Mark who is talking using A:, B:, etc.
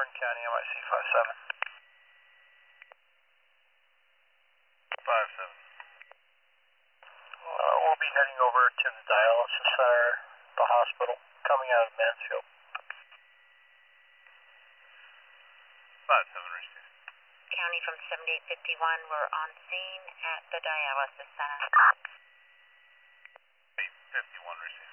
A: Martin County, MIC 57. 57. We'll be heading over to the dialysis center, the hospital, coming out of Mansfield. 57 received.
B: County from 7851, we're on scene at the dialysis center.
A: 851 received.